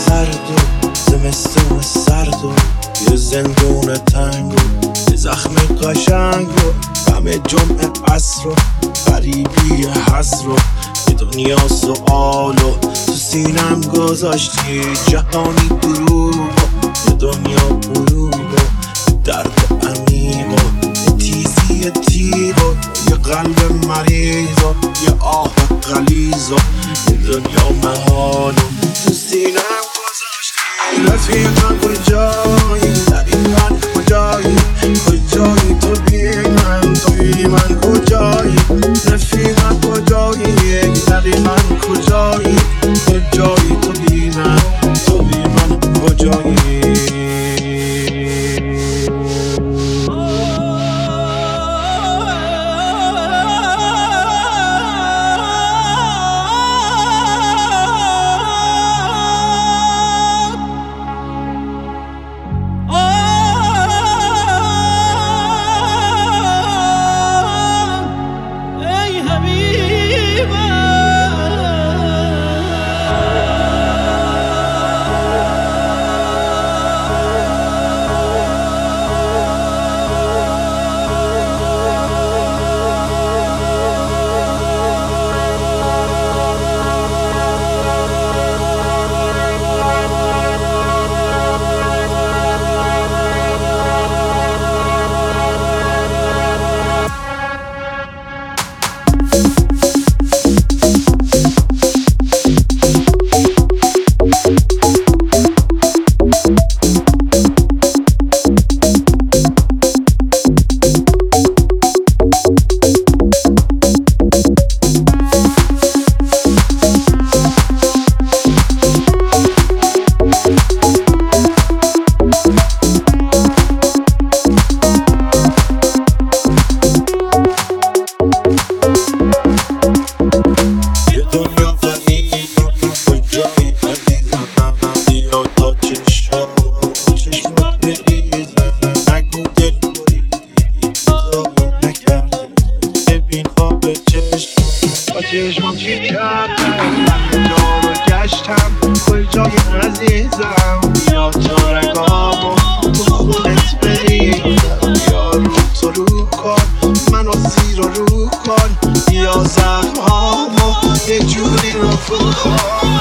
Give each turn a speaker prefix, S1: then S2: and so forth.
S1: زرد و زمستون سرد و یه زندون تنگ و یه زخم قشنگ و غم جمعه عصر و غریبی حسر و یه دنیا سؤال و تو سینم گذاشتی جهانی دروغ و یه دنیا بروغ و درد عمیق و یه تیزی تیغ و یه قلب مریض و یه آه غلیظ و یه دنیا محال و تو سینم گذاشتی. رفیقم کجایی؟ دقیقا کجایی؟ کجایی تو بی من؟ تو بی من کجایی؟ رفیقم کجایی؟ دقیقا کجایی؟ کجایی تو بی من؟ تو بی من کجایی؟ چشمم چی کردم من جا رو گشتم کجای عزیزم یا تو رگامو تو خونت بریدم یا رو تو رو کن منو زیر رو کن یا زخمامو یه جوری رو کن.